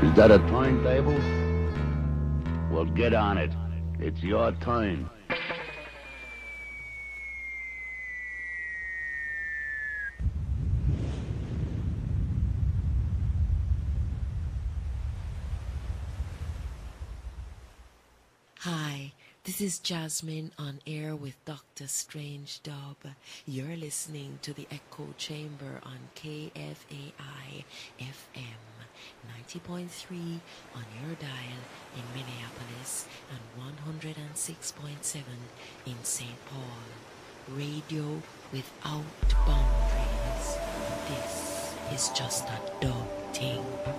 Is that a timetable? Well, get on it. It's your time. Hi, this is Jasmine on air with Dr. Strange Dub. You're listening to the Echo Chamber on KFAI FM 90.3 on your dial in Minneapolis and 106.7 in St. Paul. Radio without boundaries. This is just a dub thing.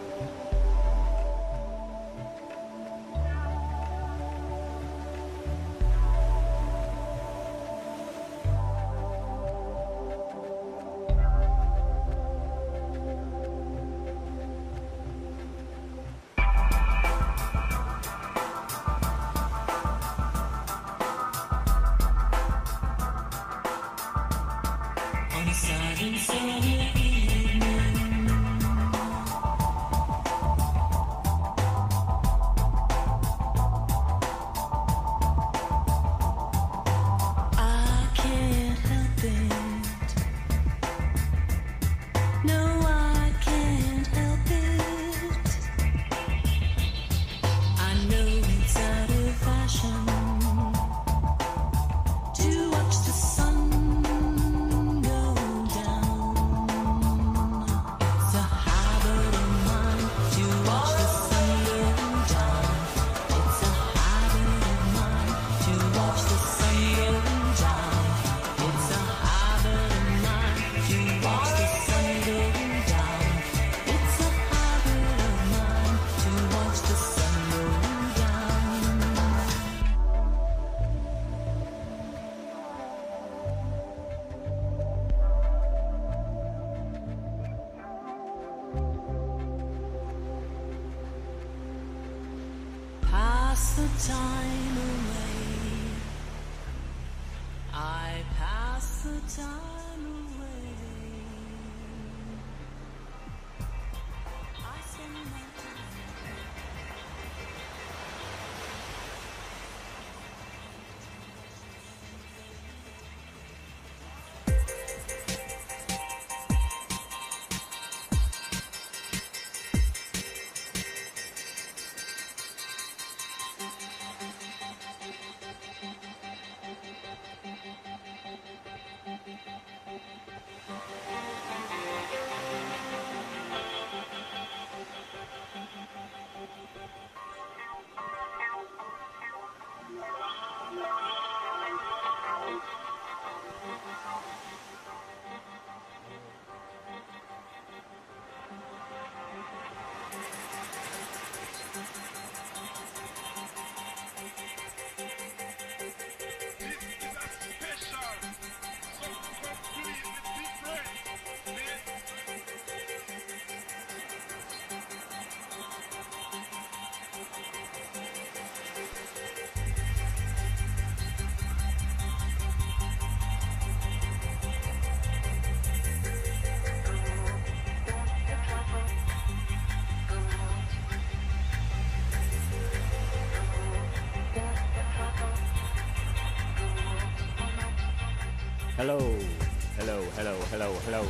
Hello, hello, hello, hello, hello.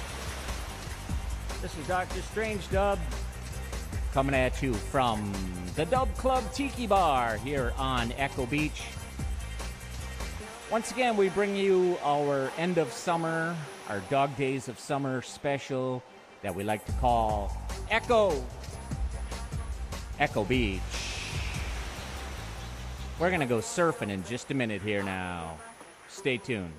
This is Dr. Strange Dub coming at you from the Dub Club Tiki Bar here on Echo Beach. Once again, we bring you our end of summer, our Dog Days of Summer special that we like to call Echo Beach. We're going to go surfing in just a minute here now. Stay tuned.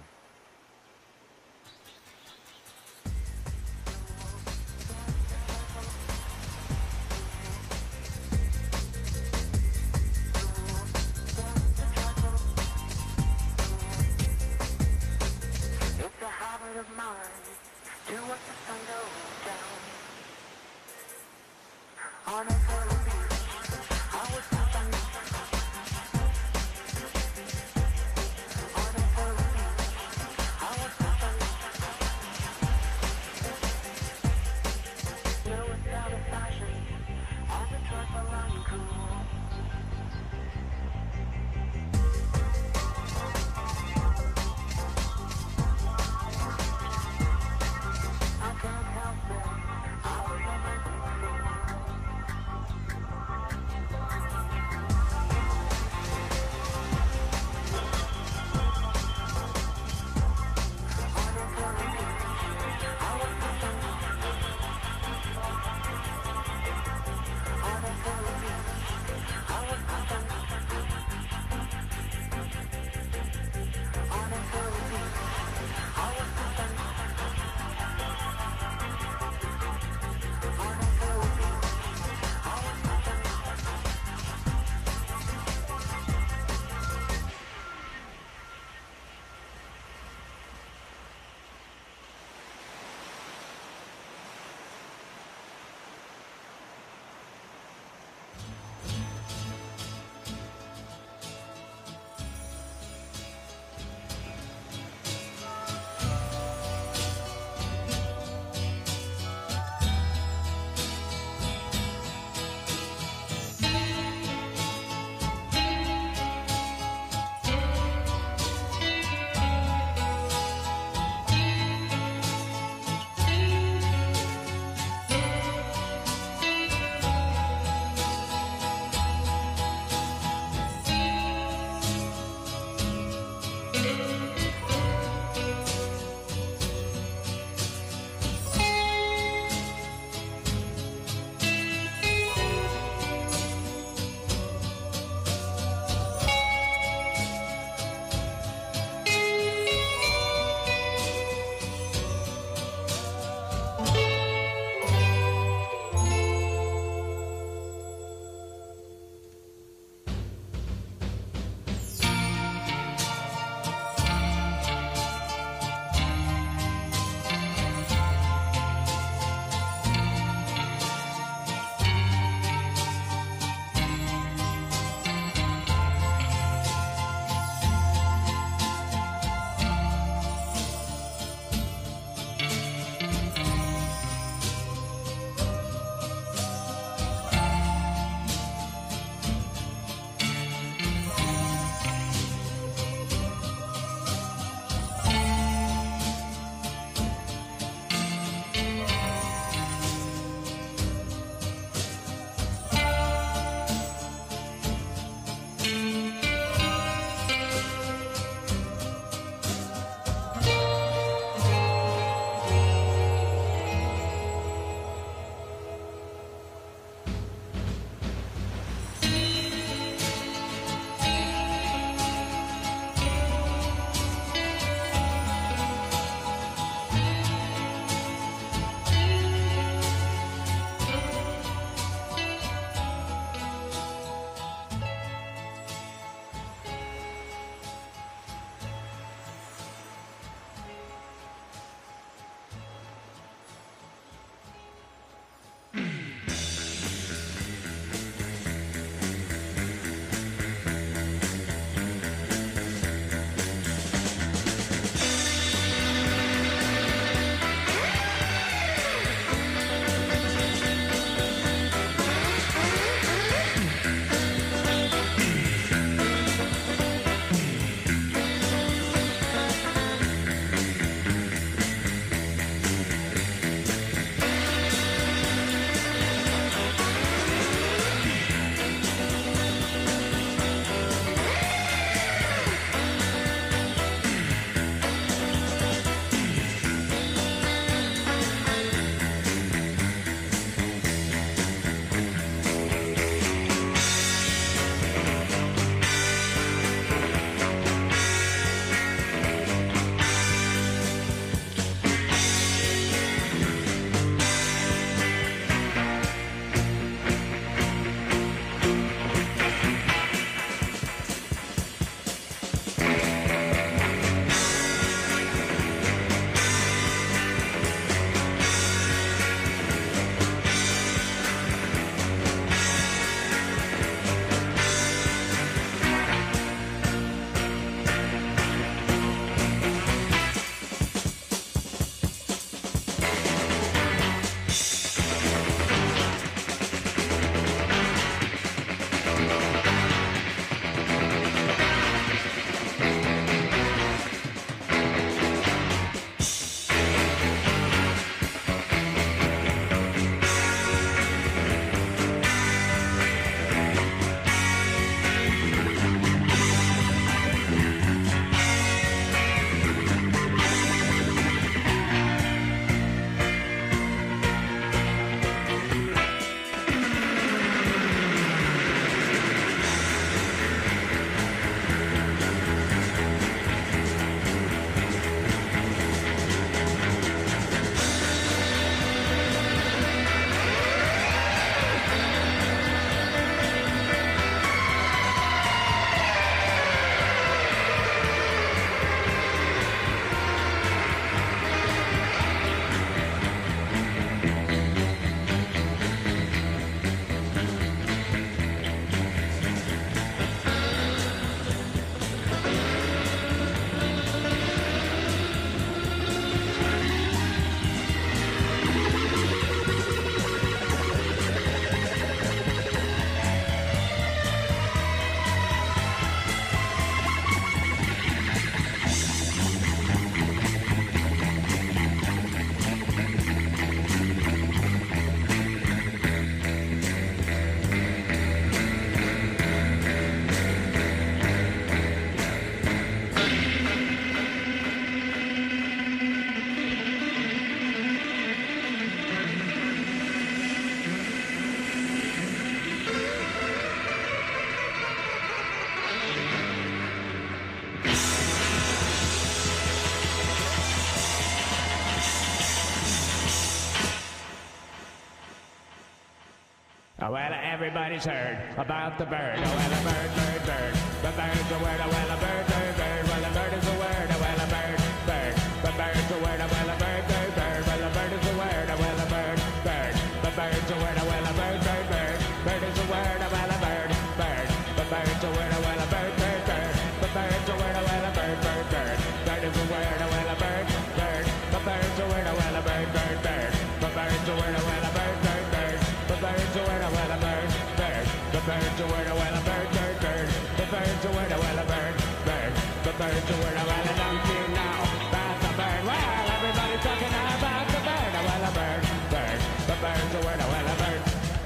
Well, everybody's heard about the bird. Oh, well, a bird, bird, bird. The bird's a word. Oh, well, a bird, bird, bird. Well, a bird is a word. Oh, well, a bird, bird. The bird's a word. Oh, well, a bird, bird, bird. Well, a bird is a word. Oh, well, a bird, bird. The bird's a word. Oh, well, a bird, bird, bird. Bird is a word. Oh, well, a bird, bird. The bird's a word. Oh, well, a bird, bird, bird. The bird's a word. Oh, well, a bird, bird, bird. Bird is a word. Oh, well, a bird, bird. The bird's a word. Oh, well, a bird, bird, bird. The bird's a word. Oh, well, a bird, bird, bird. The bird's a word. Oh, well, a bird, bird. The bird's a word. Oh, well, a bird, bird, bird. The bird's a word. Oh, well, a bird, bird. The bird's a word. Oh, well, I don't you know about the bird? Well, everybody's talking about the bird. Oh, well, a bird, bird. The bird's a word. Oh, well, a bird.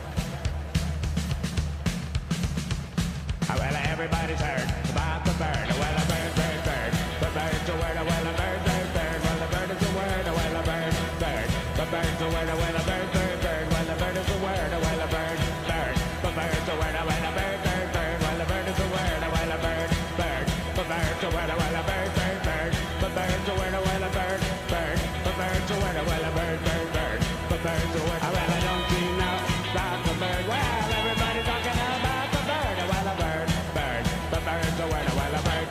Oh, well, everybody's heard about the bird. Oh, well, a bird, bird, bird. The bird's a word. Oh, well, a bird, bird, bird. Well, the bird is a word. Oh, well, a bird, bird. The bird's a word. Oh, well, a bird, bird, bird. Well, the bird is a word. Oh, well, a bird, bird. The bird's a word. Oh, well, a bird, bird, bird. Well, the bird is a word. Oh, well, a bird, bird. The bird's a word. Oh, well, a bird, bird, bird. The bird's a word. Oh, well, a bird, bird. The bird's a word. Oh, well, a bird, bird, bird. The bird's a word. Oh, well, I don't you know about the bird? Well, everybody's talking about the bird. Oh, well, a bird, bird. The bird's a word. Oh, well, a bird.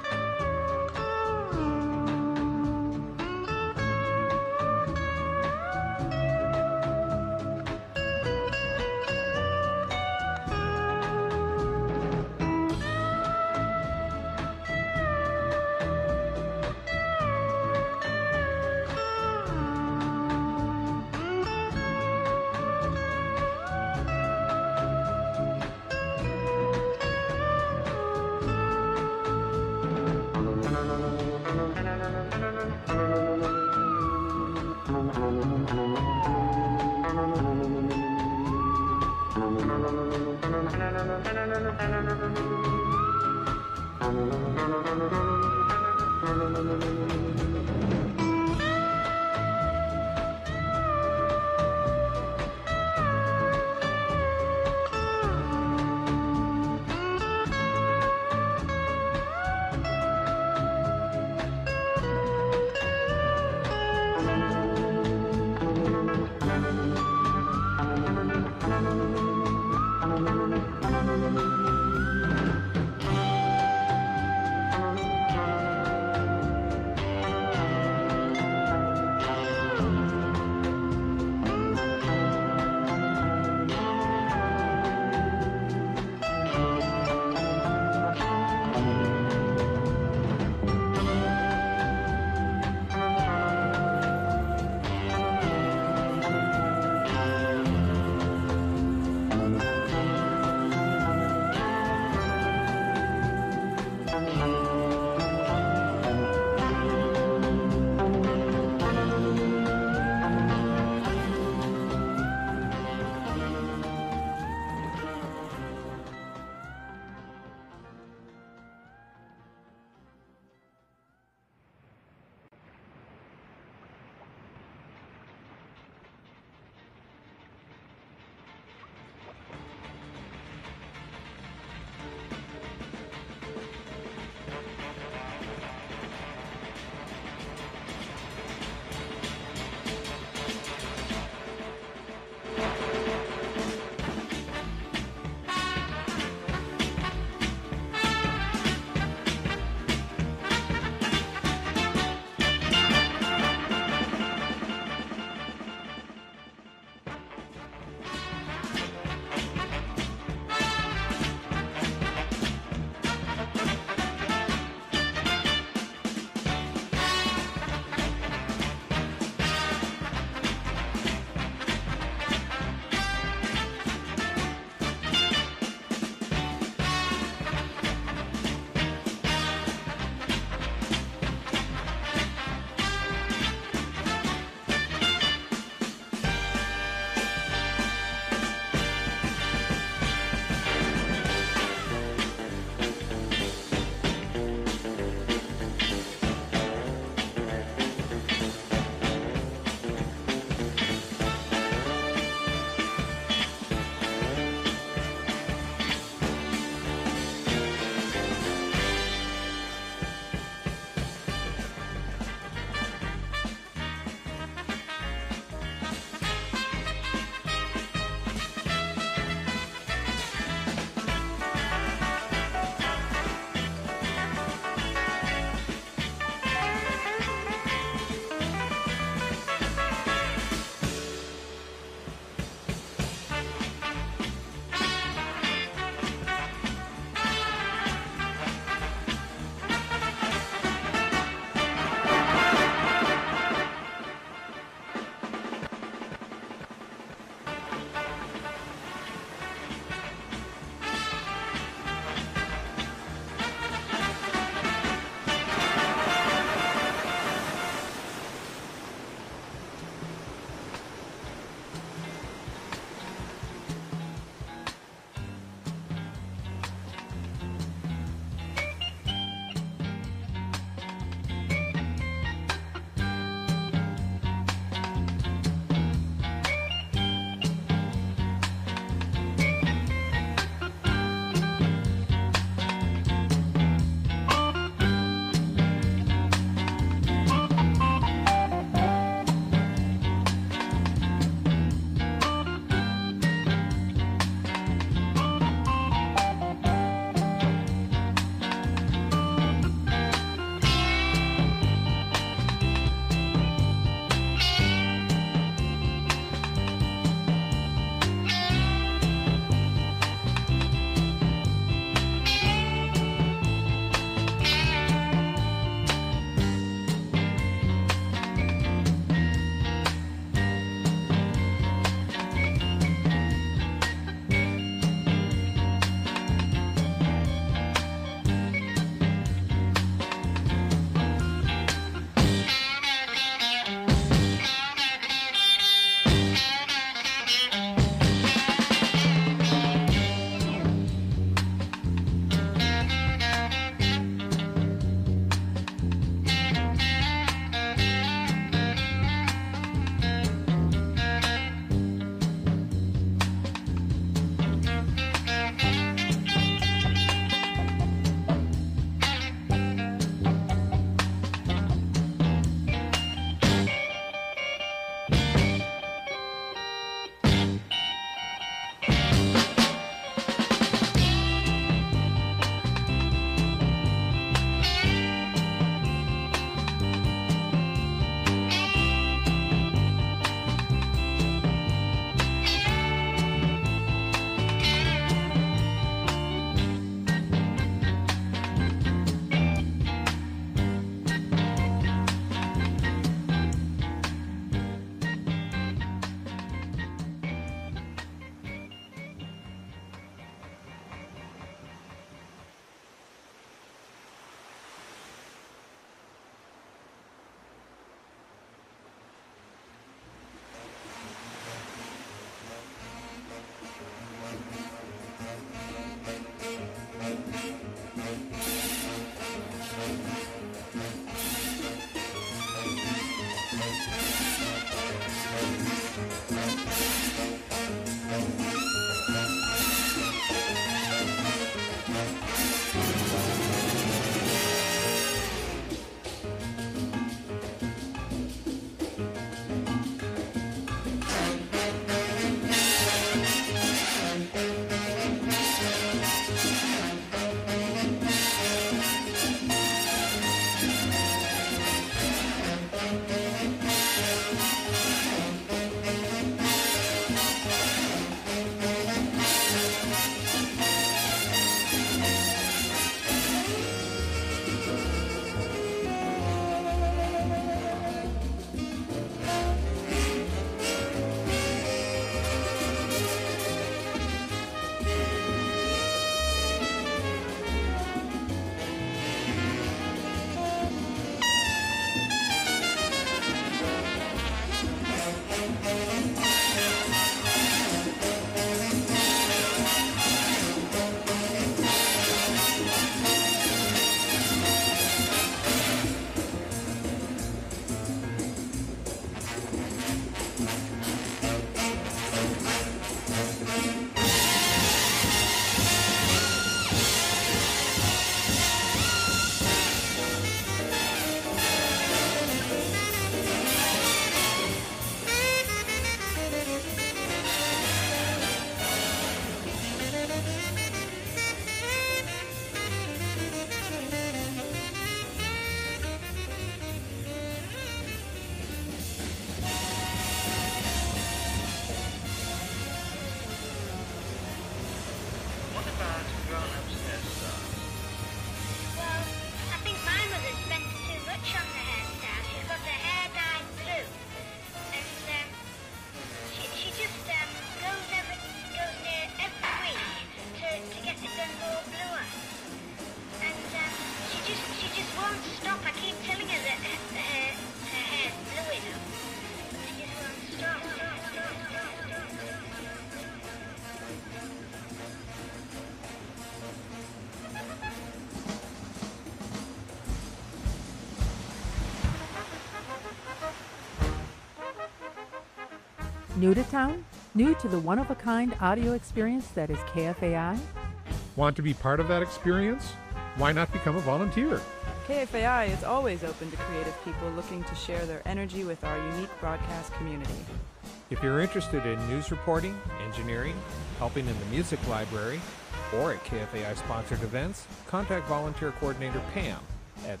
New to town? New to the one-of-a-kind audio experience that is KFAI? Want to be part of that experience? Why not become a volunteer? KFAI is always open to creative people looking to share their energy with our unique broadcast community. If you're interested in news reporting, engineering, helping in the music library, or at KFAI-sponsored events, contact Volunteer Coordinator Pam at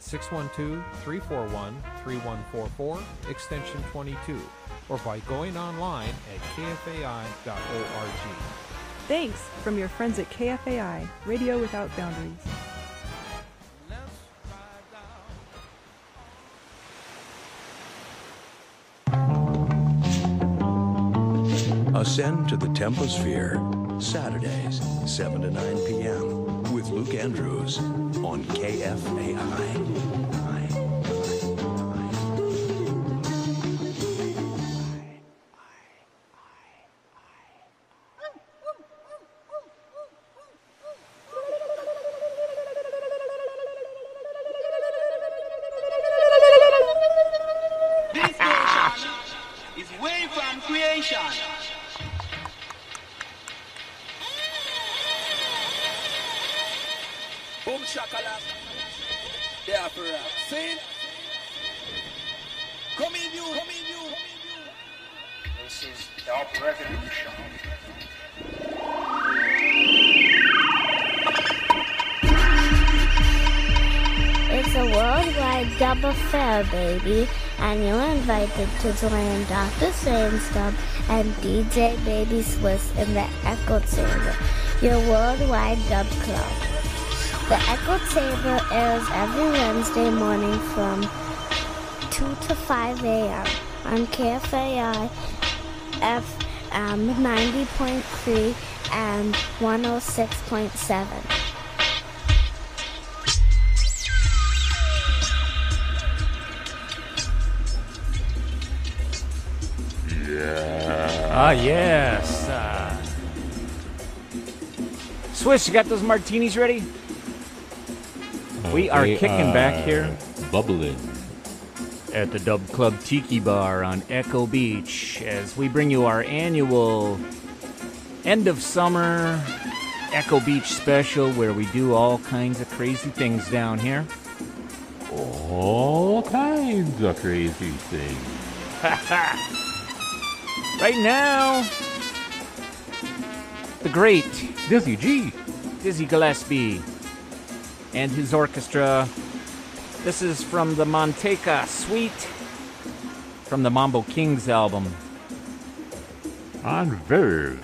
612-341-3144, extension 22, or by going online at kfai.org. Thanks from your friends at KFAI, Radio Without Boundaries. Ascend to the Temposphere, Saturdays, 7 to 9 p.m. with Luke Andrews on KFAI. This nation is way from creation. Boom shakalaka. They are for us. See? Come in you. This is Dub Revolution. It's a worldwide dub affair, baby, and you're invited to join Dr. Strange Dub and DJ Baby Swiss in the Echo Chamber, your worldwide dub club. The Echo Chamber airs every Wednesday morning from 2 to 5 a.m. on KFAI FM 90.3 and 106.7. Yes. Swiss, you got those martinis ready? We are kicking back here. Bubbling. At the Dub Club Tiki Bar on Echo Beach as we bring you our annual end of summer Echo Beach special where we do all kinds of crazy things down here. All kinds of crazy things. Right now, the great Dizzy G. Dizzy Gillespie and his orchestra. This is from the Manteca Suite from the Mambo Kings album. On Verve.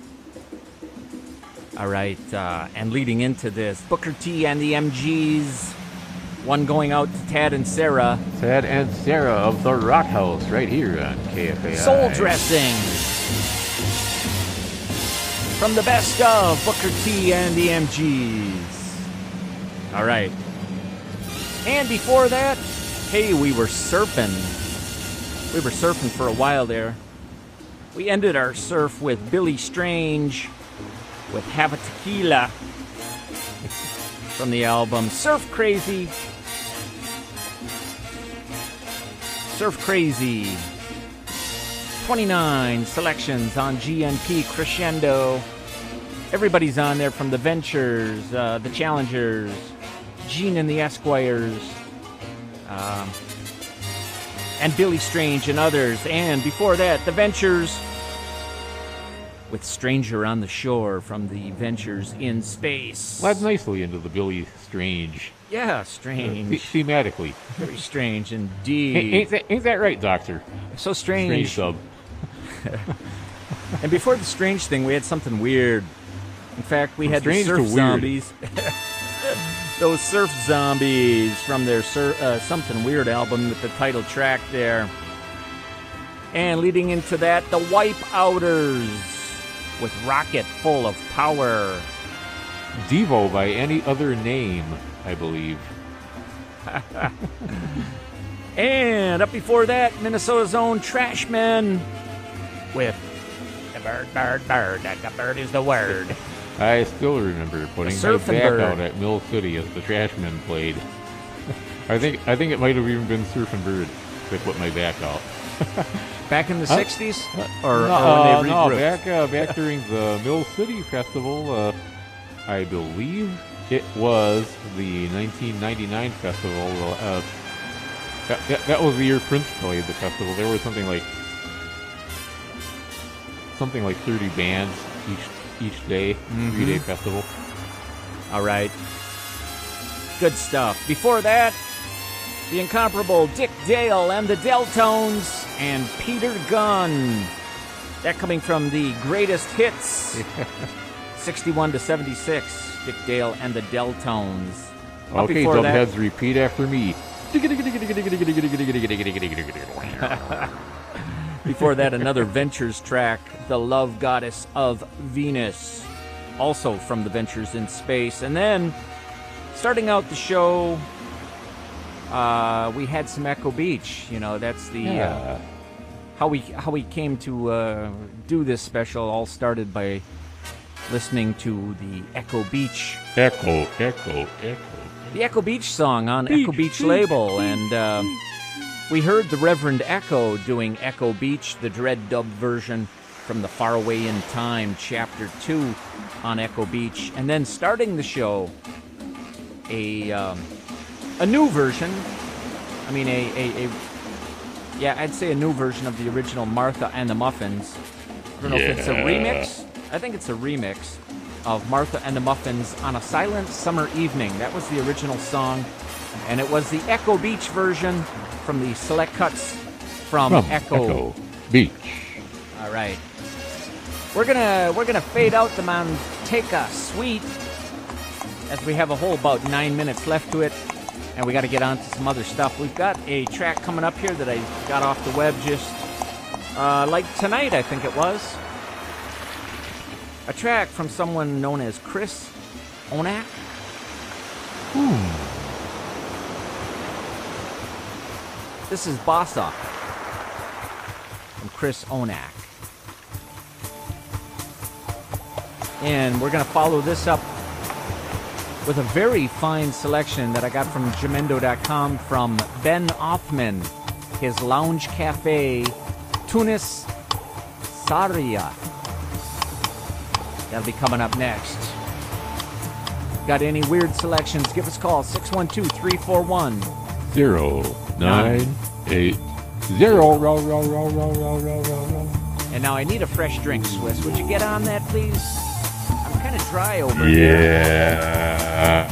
All right, and leading into this, Booker T and the MGs. One going out to Tad and Sarah. Tad and Sarah of the Rock House right here on KFAI. Soul Dressing. From the best of Booker T and the MGs. All right. And before that, hey, we were surfing. We were surfing for a while there. We ended our surf with Billy Strange with Have a Tequila from the album Surf Crazy. Surf Crazy. 29 selections on GNP Crescendo. Everybody's on there from the Ventures, the Challengers, Gene and the Esquires, and Billy Strange and others. And before that, the Ventures with Stranger on the Shore from the Ventures in Space. Led nicely into the Billy Strange. Yeah, strange. Thematically. Very strange indeed. Ain't that right, Doctor? So strange. Strange sub. And before the strange thing, we had something weird. In fact, we had the Surf Zombies. Those Surf Zombies from their Something Weird album with the title track there. And leading into that, the Wipeouters with Rocket Full of Power. Devo by any other name, I believe. And up before that, Minnesota's own Trashmen with the bird, the bird is the word. I still remember putting my back out at Mill City as the Trashmen played. I think it might have even been Surfin' Bird that put my back out. Back in the 60s? Or when they regrouped? No, back during the Mill City Festival, I believe it was the 1999 festival. That was the year Prince played the festival. There was something like 30 bands each day, 3-day festival. All right. Good stuff. Before that, the incomparable Dick Dale and the Deltones and Peter Gunn. That coming from the greatest hits, 61 to 76. Dick Dale and the Deltones. Okay, Dubheads, repeat after me. Before that, another Ventures track, The Love Goddess of Venus, also from the Ventures in Space. And then, starting out the show, we had some Echo Beach. You know, that's the how we came to do this special. All started by listening to the Echo Beach. Echo. The Echo Beach song on Echo Beach label. And we heard the Reverend Echo doing Echo Beach, the Dread Dub version from the Faraway in Time, Chapter 2 on Echo Beach. And then starting the show, a new version. I mean, I'd say a new version of the original Martha and the Muffins. I don't know if it's a remix. I think it's a remix of Martha and the Muffins on a Silent Summer Evening. That was the original song, and it was the Echo Beach version from the select cuts from Echo Beach. All right, we're gonna fade out the Manteca Suite as we have a whole about 9 minutes left to it, and we got to get on to some other stuff. We've got a track coming up here that I got off the web just like tonight, I think it was. A track from someone known as Chris Onak. This is Boss Up from Chris Onak. And we're going to follow this up with a very fine selection that I got from Jamendo.com from Ben Offman, his Lounge Cafe, Tunis Saria. That'll be coming up next. Got any weird selections? Give us a call, 612-341. 0980. And now I need a fresh drink, Swiss. Would you get on that, please? I'm kind of dry over here. Yeah.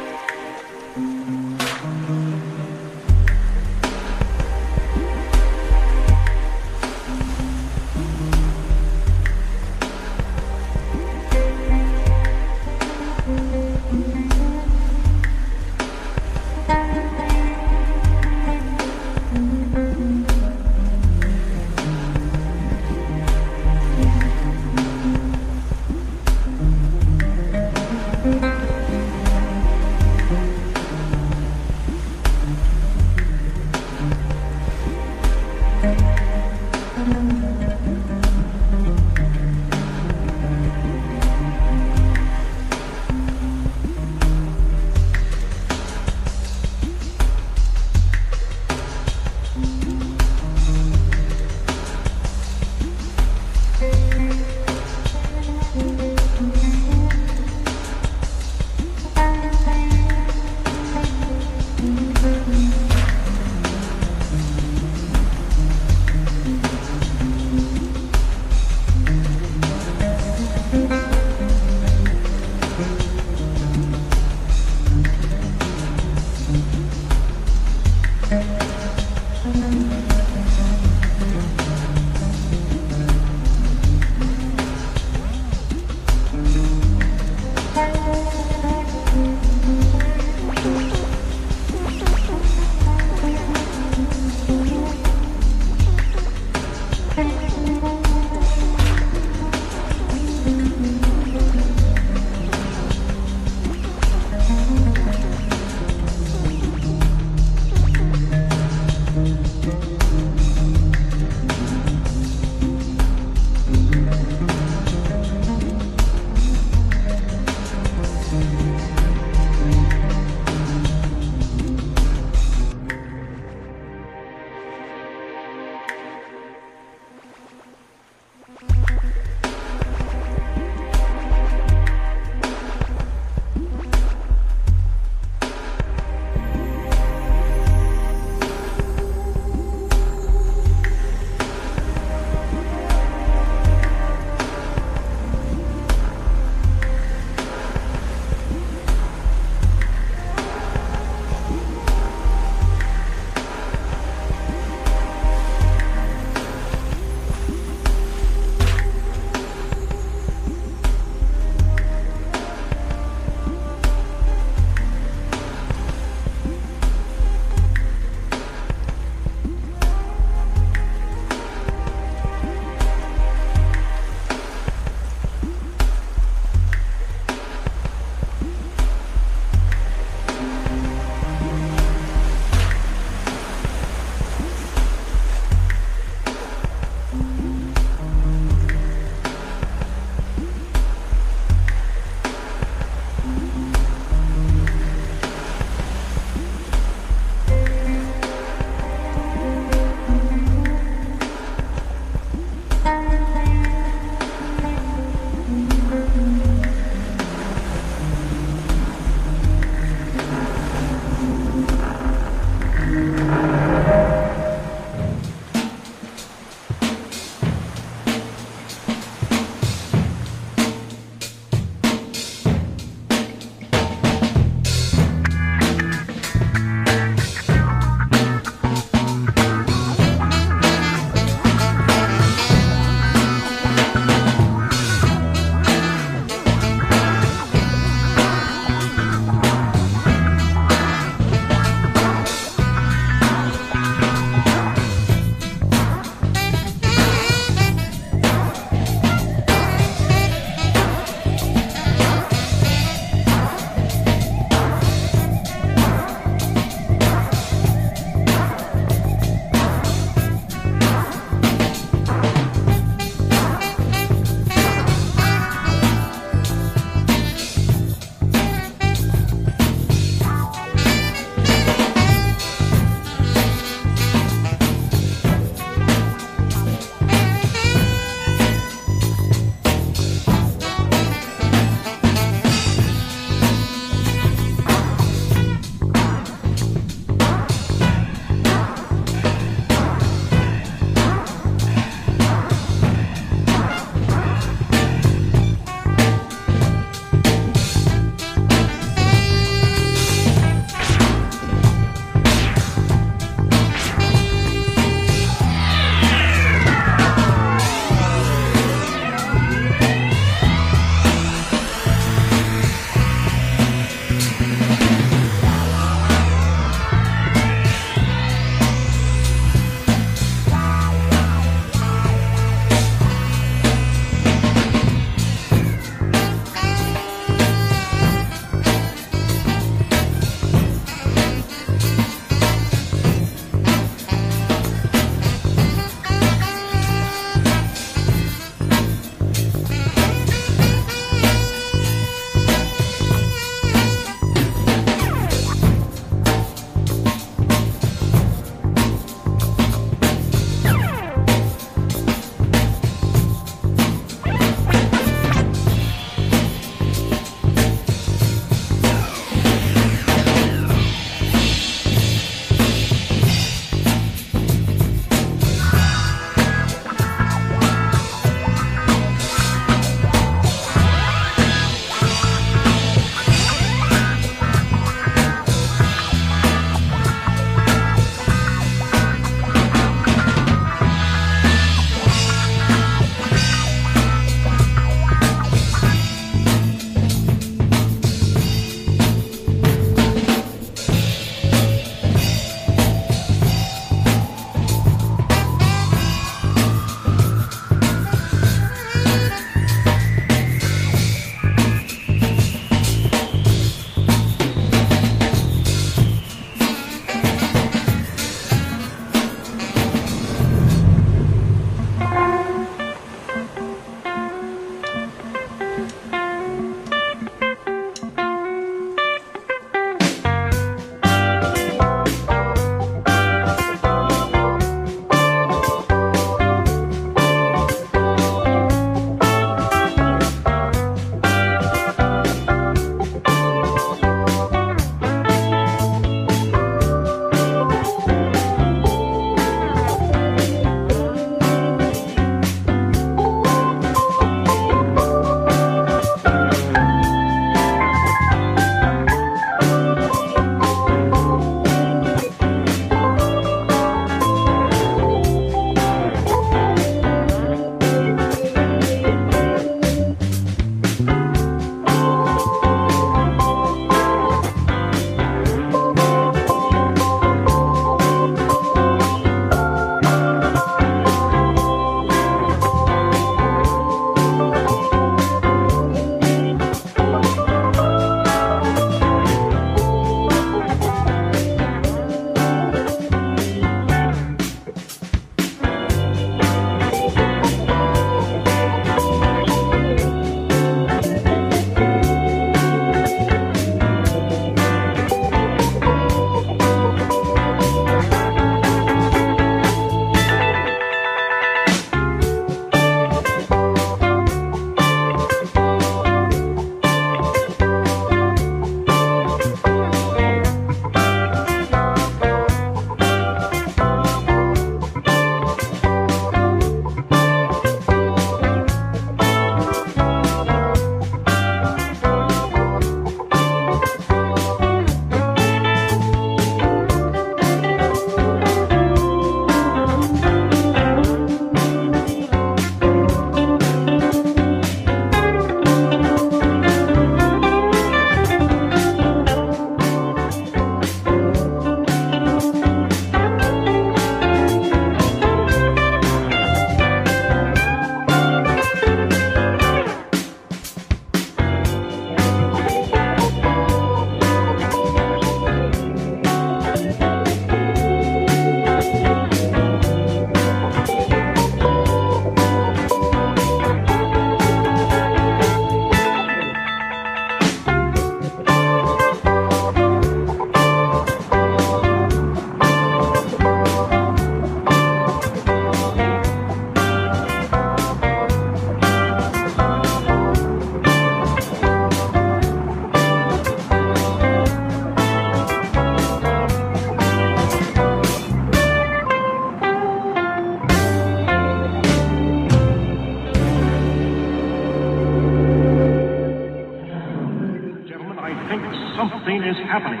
something is happening.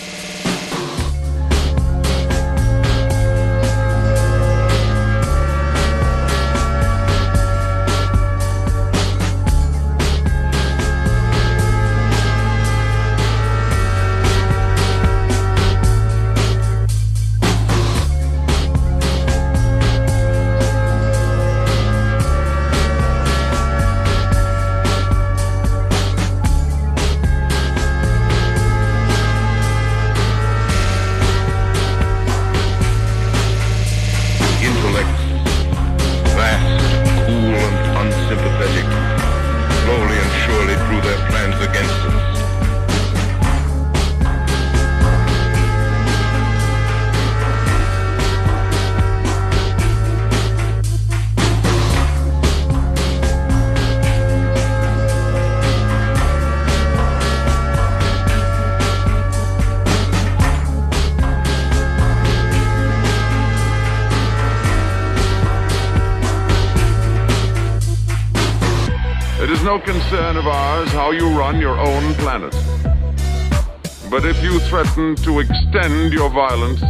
No concern of ours how you run your own planet. But if you threaten to extend your violence,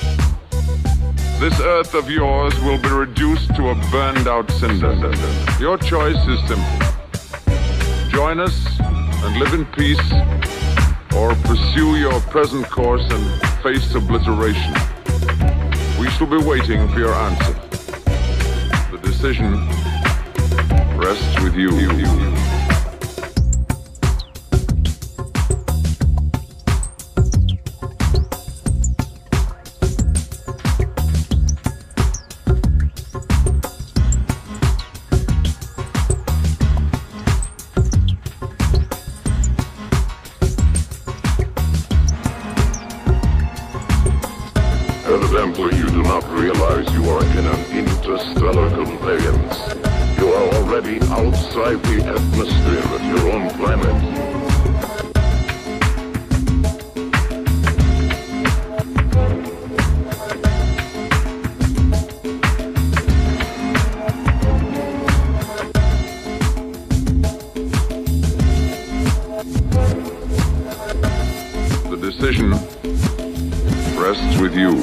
this Earth of yours will be reduced to a burned-out cinder. Your choice is simple. Join us and live in peace, or pursue your present course and face obliteration. We shall be waiting for your answer. The decision rests with you. Evidently, you do not realize you are in an interstellar conveyance. You are already outside the atmosphere of your own planet. The decision rests with you.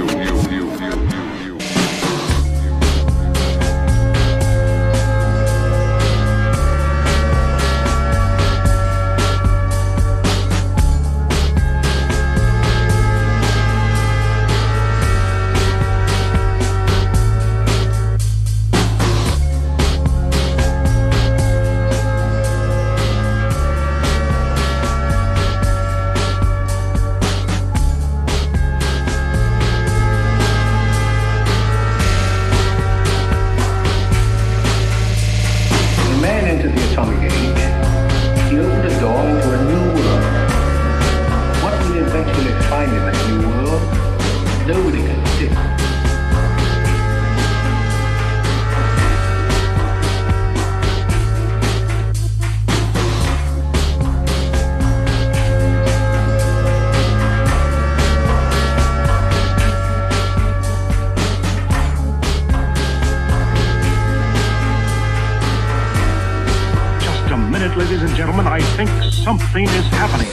Ladies and gentlemen, I think something is happening.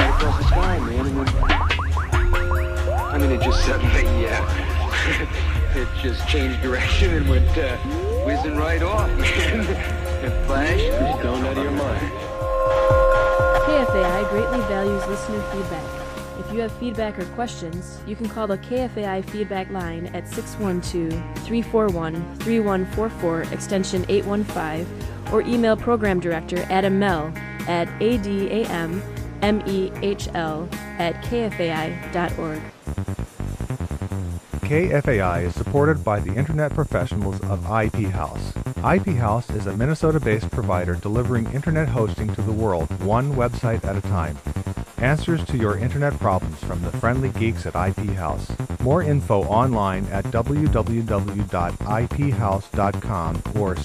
right across the sky, man. And then, it just suddenly, it just changed direction and went whizzing right off, man. And flash, just going out of your mind. KFAI greatly values listener feedback. If you have feedback or questions, you can call the KFAI feedback line at 612-341-3144 extension 815 or email program director Adam Mell at adammehl@kfai.org. KFAI is supported by the Internet professionals of IP House. IP House is a Minnesota-based provider delivering Internet hosting to the world, one website at a time. Answers to your Internet problems from the friendly geeks at IP House. More info online at www.iphouse.com or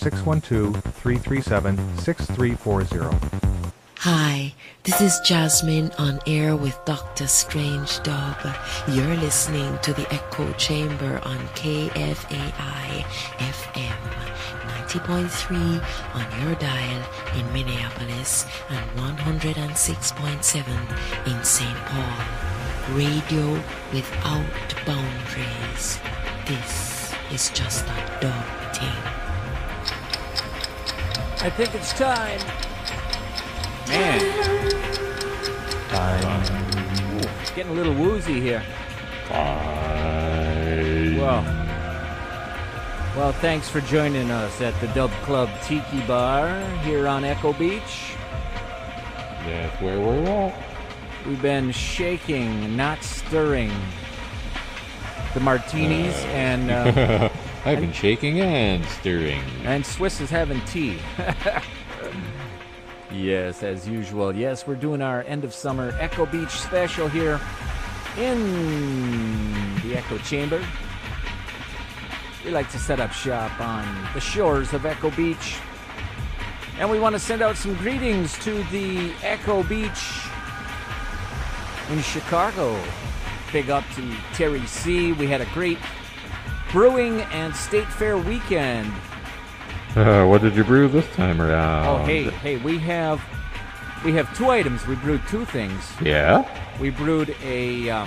612-337-6340. Hi, this is Jasmine on air with Dr. Strange Dub. You're listening to the Echo Chamber on KFAI FM 90.3 on your dial in Minneapolis and 106.7 in St. Paul. Radio without boundaries. This is just a dub thing. I think it's time. Man. It's getting a little woozy here. Well, thanks for joining us at the Dub Club Tiki Bar here on Echo Beach. That's where we're at. We've been shaking, not stirring the martinis, and I've been shaking and stirring. And Swiss is having tea. Yes, as usual. Yes, we're doing our end of summer Echo Beach special here in the Echo Chamber. We like to set up shop on the shores of Echo Beach. And we want to send out some greetings to the Echo Beach in Chicago. Big up to Terry C. We had a great brewing and state fair weekend. What did you brew this time around? Oh, hey, we have two items. We brewed two things. Yeah? We brewed a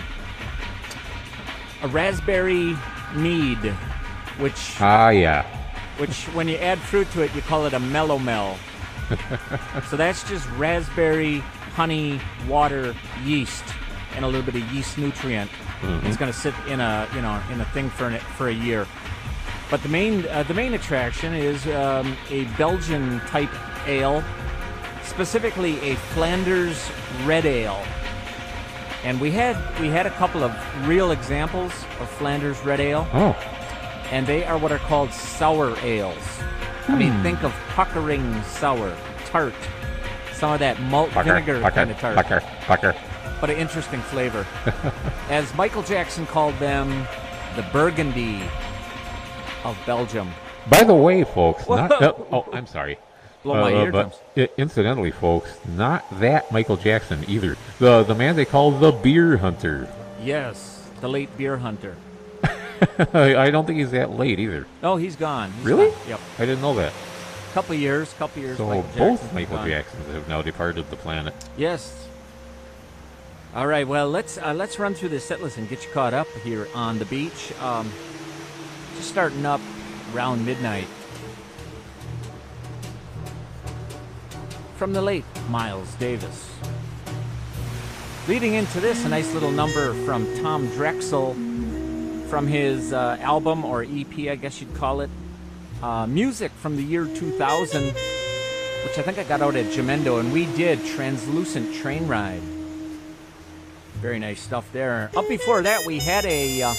raspberry mead, which which when you add fruit to it, you call it a mellow mel. So that's just raspberry, honey, water, yeast, and a little bit of yeast nutrient. Mm-hmm. It's going to sit in a thing for a year. But the main attraction is a Belgian type ale, specifically a Flanders red ale. And we had a couple of real examples of Flanders red ale. Oh. And they are what are called sour ales. I mean, think of puckering sour, tart, some of that malt vinegar kind of tart. Pucker. But an interesting flavor. As Michael Jackson called them, the Burgundy of Belgium. By the way, folks, I'm sorry. Blow my eardrums. Incidentally, folks, not that Michael Jackson either. The man they call the Beer Hunter. Yes, the late Beer Hunter. I don't think he's that late either. Oh, he's gone. Really? Gone. Yep. I didn't know that. Couple years. So both Michael Jacksons have now departed the planet. Yes. All right. Well, let's run through this set list and get you caught up here on the beach. Just starting up around midnight. From the late Miles Davis. Leading into this, a nice little number from Tom Drexel from his album, or EP, I guess you'd call it. Music from the year 2000, which I think I got out at Gemendo, and we did Translucent Train Ride. Very nice stuff there. Up before that, we had a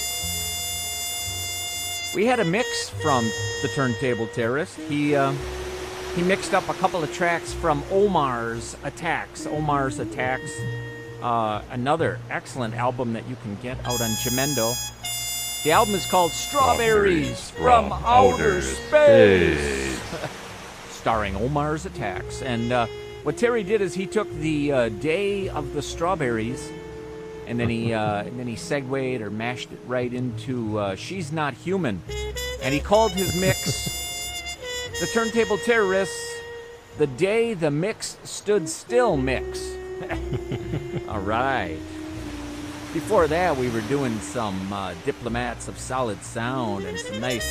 mix from the Turntable Terrorist. He mixed up a couple of tracks from Omar's Attacks. Omar's Attacks, another excellent album that you can get out on Gemendo. The album is called Strawberries from Outer Space, starring Omar's Attacks. And what Terry did is he took the Day of the Strawberries, and then he segued or mashed it right into She's Not Human. And he called his mix the Turntable Terrorists, The Day the Mix Stood Still Mix. All right. Before that, we were doing some Diplomats of Solid Sound and some nice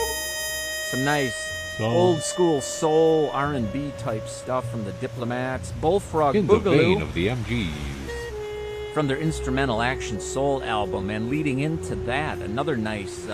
old school soul R&B type stuff from the Diplomats. Bullfrog In Boogaloo. the vein of the MGs. From their Instrumental Action Soul album, and leading into that, another nice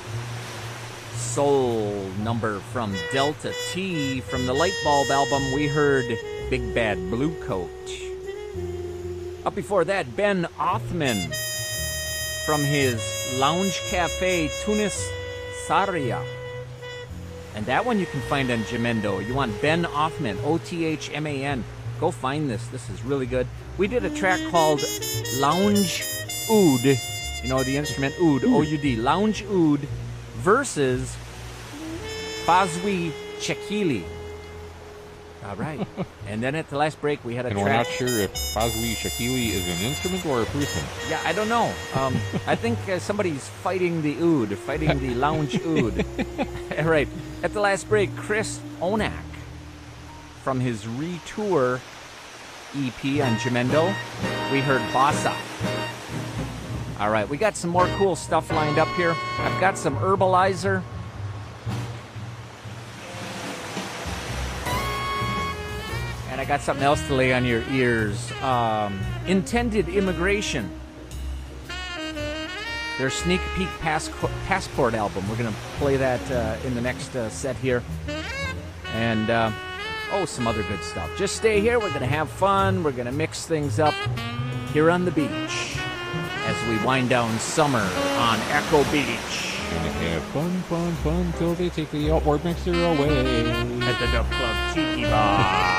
soul number from Delta T. From the Lightbulb album, we heard Big Bad Blue Coat. Up before that, Ben Othman from his Lounge Cafe Tunis Saria. And that one you can find on Jamendo. You want Ben Othman, Othman. Go find this. This is really good. We did a track called Lounge Oud. You know the instrument oud, O-U-D. Lounge Oud versus Fazwi Shakili. All right. And then at the last break, we had a and track. we're not sure if Fazwi Shakili is an instrument or a person. Yeah, I don't know. I think somebody's fighting the oud, fighting the lounge oud. All right. At the last break, Chris Onak from his Retour EP on Jamendo, we heard Bossa. All right, we got some more cool stuff lined up here. I've got some Herbalizer. And I got something else to lay on your ears. Intended Immigration. Their Sneak Peek Passport album. We're going to play that in the next set here. And, some other good stuff. Just stay here. We're going to have fun. We're going to mix things up here on the beach as we wind down summer on Echo Beach. Gonna have fun till they take the outboard mixer away. At the Dub Club Tiki Bar.